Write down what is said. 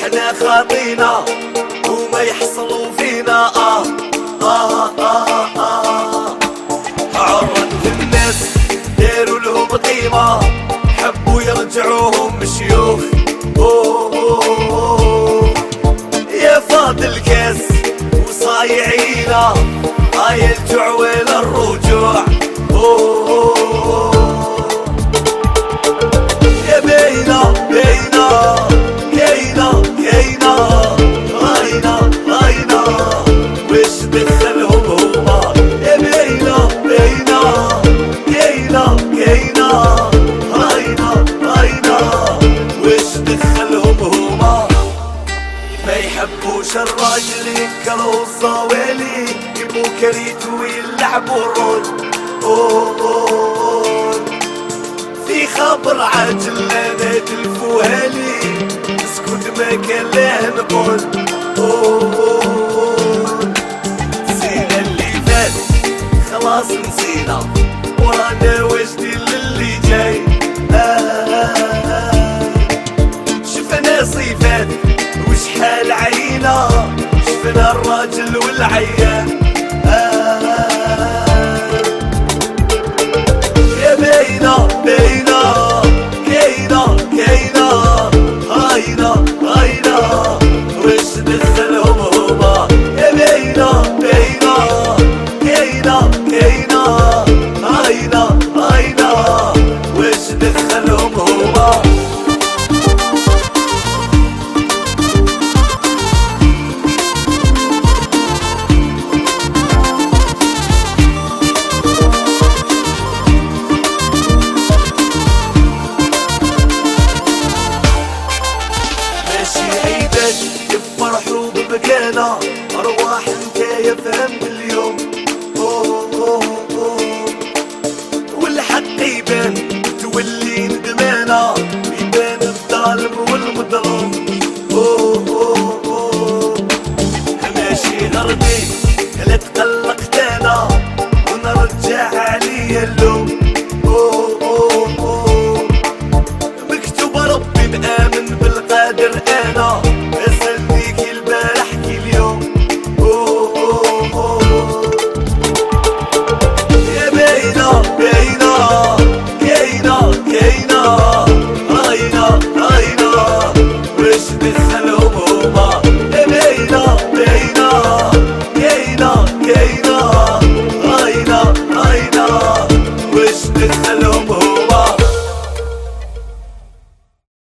احنا خاطينا وما يحصلوا فينا عرض الناس داروا لهم قيمة، حبوا يرجعوهم شيوخ. يا فاضل كاس وصايعينا هاي الجعوة للرجوع. يا بينا بينا كينا كينا راينا راينا وش دخلهم هما. يا بينا بينا كينا كينا راينا راينا وش دخلهم هما. ما يحبوش الراجل ينكروا الصوالي، يبقوا كريت ويلعبوا الرول. في خبر عاجل انا تلفوها لي، اسكت ما كان له نقول. نسينا اللي فات خلاص نسينا، ورانا وجدي للي جاي. شفنا صفات وشحال عينا، شفنا الراجل والعيان. يا بينا بينا كينا كينا هاينا هاينا وش دخلهم هما. يا بينا بينا كينا كينا هاينا هاينا وش دخلهم هما. يفرحوا بمكانة أرواح انت فهمت اليوم. والحق يبان تولي ندمانة، يبان الظالم والمظلوم. ماشي غربي لا تقلقت انا ونرجع عليا اللوم. مكتوب ربي نآمن بالقادر انا،